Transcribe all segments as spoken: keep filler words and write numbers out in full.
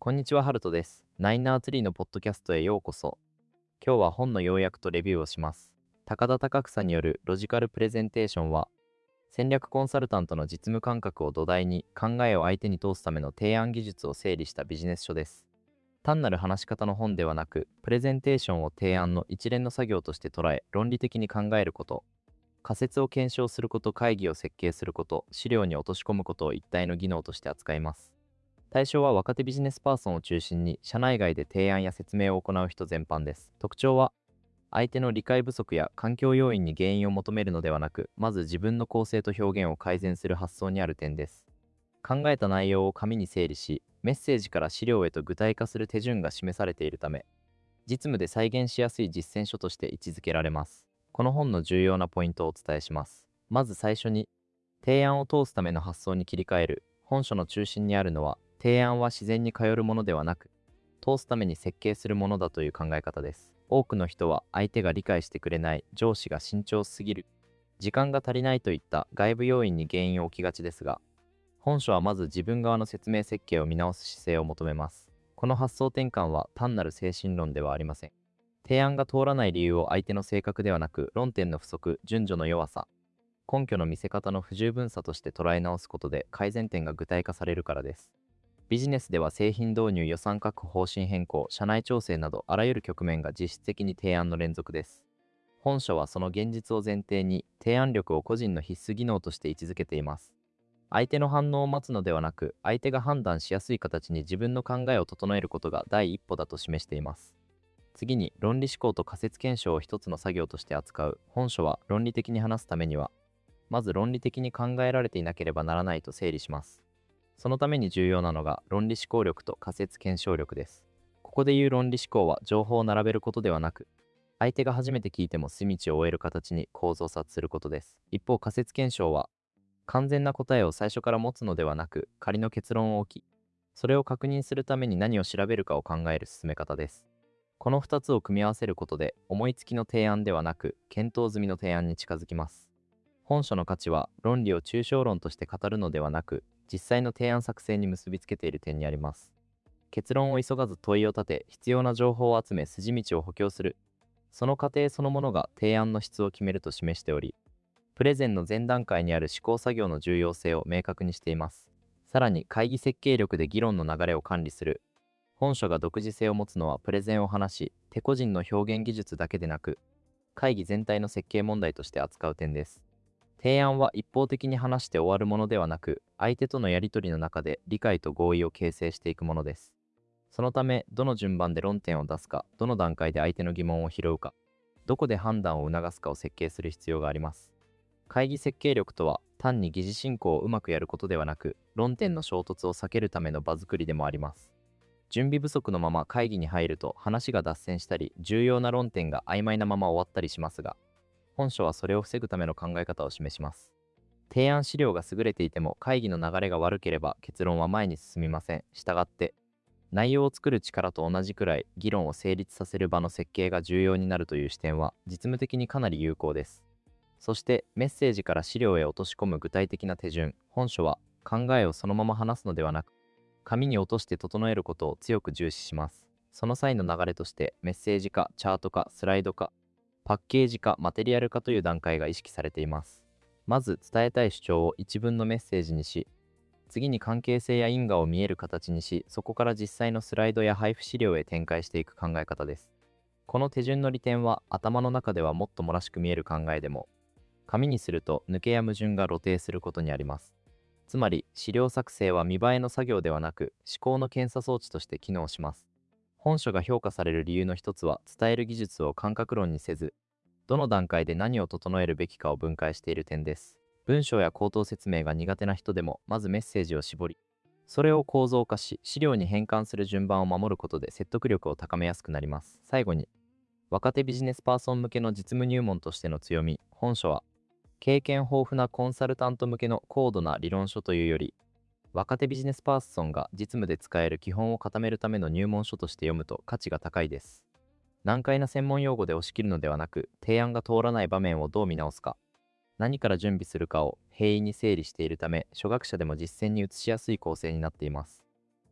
こんにちは、ハルトです。ナインナーツリーのポッドキャストへようこそ。今日は本の要約とレビューをします。高田孝草によるロジカルプレゼンテーションは、戦略コンサルタントの実務感覚を土台に考えを相手に通すための提案技術を整理したビジネス書です。単なる話し方の本ではなく、プレゼンテーションを提案の一連の作業として捉え、論理的に考えること、仮説を検証すること、会議を設計すること、資料に落とし込むことを一体の技能として扱います。対象は若手ビジネスパーソンを中心に社内外で提案や説明を行う人全般です。特徴は、相手の理解不足や環境要因に原因を求めるのではなく、まず自分の構成と表現を改善する発想にある点です。考えた内容を紙に整理し、メッセージから資料へと具体化する手順が示されているため、実務で再現しやすい実践書として位置づけられます。この本の重要なポイントをお伝えします。まず最初に、提案を通すための発想に切り替える。本書の中心にあるのは、提案は自然に通るものではなく、通すために設計するものだという考え方です。多くの人は相手が理解してくれない、上司が慎重すぎる、時間が足りないといった外部要因に原因を置きがちですが、本書はまず自分側の説明設計を見直す姿勢を求めます。この発想転換は単なる精神論ではありません。提案が通らない理由を相手の性格ではなく、論点の不足、順序の弱さ、根拠の見せ方の不十分さとして捉え直すことで改善点が具体化されるからです。ビジネスでは製品導入、予算確保、方針変更、社内調整などあらゆる局面が実質的に提案の連続です。本書はその現実を前提に提案力を個人の必須技能として位置づけています。相手の反応を待つのではなく、相手が判断しやすい形に自分の考えを整えることが第一歩だと示しています。次に、論理思考と仮説検証を一つの作業として扱う。本書は論理的に話すためには、まず論理的に考えられていなければならないと整理します。そのために重要なのが論理思考力と仮説検証力です。ここでいう論理思考は情報を並べることではなく、相手が初めて聞いても隅道を追える形に構造を察することです。一方、仮説検証は完全な答えを最初から持つのではなく、仮の結論を置き、それを確認するために何を調べるかを考える進め方です。このふたつを組み合わせることで、思いつきの提案ではなく、検討済みの提案に近づきます。本書の価値は、論理を抽象論として語るのではなく、実際の提案作成に結びつけている点にあります。結論を急がず問いを立て、必要な情報を集め、筋道を補強する。その過程そのものが提案の質を決めると示しており、プレゼンの前段階にある試行作業の重要性を明確にしています。さらに、会議設計力で議論の流れを管理する。本書が独自性を持つのは、プレゼンを話し、手個人の表現技術だけでなく、会議全体の設計問題として扱う点です。提案は一方的に話して終わるものではなく、相手とのやり取りの中で理解と合意を形成していくものです。そのため、どの順番で論点を出すか、どの段階で相手の疑問を拾うか、どこで判断を促すかを設計する必要があります。会議設計力とは、単に議事進行をうまくやることではなく、論点の衝突を避けるための場作りでもあります。準備不足のまま会議に入ると話が脱線したり、重要な論点が曖昧なまま終わったりしますが、本書はそれを防ぐための考え方を示します。提案資料が優れていても会議の流れが悪ければ結論は前に進みません。したがって、内容を作る力と同じくらい議論を成立させる場の設計が重要になるという視点は実務的にかなり有効です。そしてメッセージから資料へ落とし込む具体的な手順。本書は考えをそのまま話すのではなく、紙に落として整えることを強く重視します。その際の流れとしてメッセージ化、チャート化、スライド化、パッケージ化、マテリアル化という段階が意識されています。まず伝えたい主張を一文のメッセージにし、次に関係性や因果を見える形にし、そこから実際のスライドや配布資料へ展開していく考え方です。この手順の利点は、頭の中ではもっともらしく見える考えでも、紙にすると抜けや矛盾が露呈することにあります。つまり、資料作成は見栄えの作業ではなく、思考の検査装置として機能します。本書が評価される理由の一つは、伝える技術を感覚論にせず、どの段階で何を整えるべきかを分解している点です。文章や口頭説明が苦手な人でも、まずメッセージを絞り、それを構造化し、資料に変換する順番を守ることで説得力を高めやすくなります。最後に、若手ビジネスパーソン向けの実務入門としての強み。本書は、経験豊富なコンサルタント向けの高度な理論書というより、若手ビジネスパーソンが実務で使える基本を固めるための入門書として読むと価値が高いです。難解な専門用語で押し切るのではなく、提案が通らない場面をどう見直すか、何から準備するかを平易に整理しているため、初学者でも実践に移しやすい構成になっています。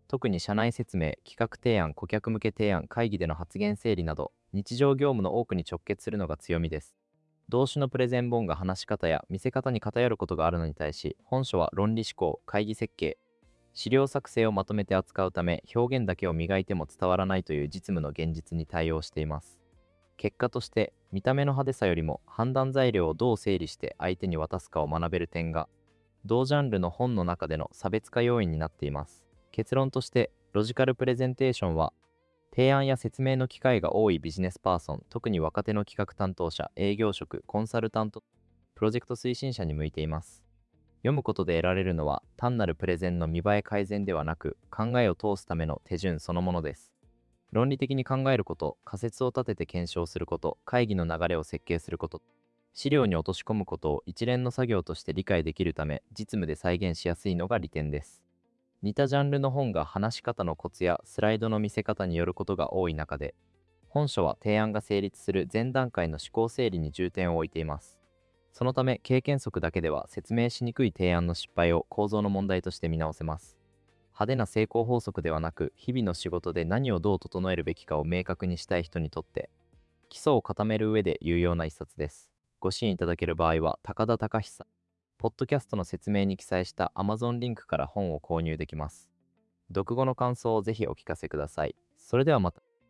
特に社内説明、企画提案、顧客向け提案、会議での発言整理など、日常業務の多くに直結するのが強みです。動詞のプレゼン本が話し方や見せ方に偏ることがあるのに対し、本書は論理思考、会議設計、資料作成をまとめて扱うため、表現だけを磨いても伝わらないという実務の現実に対応しています。結果として、見た目の派手さよりも判断材料をどう整理して相手に渡すかを学べる点が、同ジャンルの本の中での差別化要因になっています。結論として、ロジカルプレゼンテーションは、提案や説明の機会が多いビジネスパーソン、特に若手の企画担当者、営業職、コンサルタント、プロジェクト推進者に向いています。読むことで得られるのは単なるプレゼンの見栄え改善ではなく、考えを通すための手順そのものです。論理的に考えること、仮説を立てて検証すること、会議の流れを設計すること、資料に落とし込むことを一連の作業として理解できるため、実務で再現しやすいのが利点です。似たジャンルの本が話し方のコツやスライドの見せ方によることが多い中で、本書は提案が成立する前段階の思考整理に重点を置いています。そのため、経験則だけでは説明しにくい提案の失敗を構造の問題として見直せます。派手な成功法則ではなく、日々の仕事で何をどう整えるべきかを明確にしたい人にとって、基礎を固める上で有用な一冊です。ご支援いただける場合は、高田隆久、ポッドキャストの説明に記載した Amazon リンクから本を購入できます。読後の感想をぜひお聞かせください。それではまた。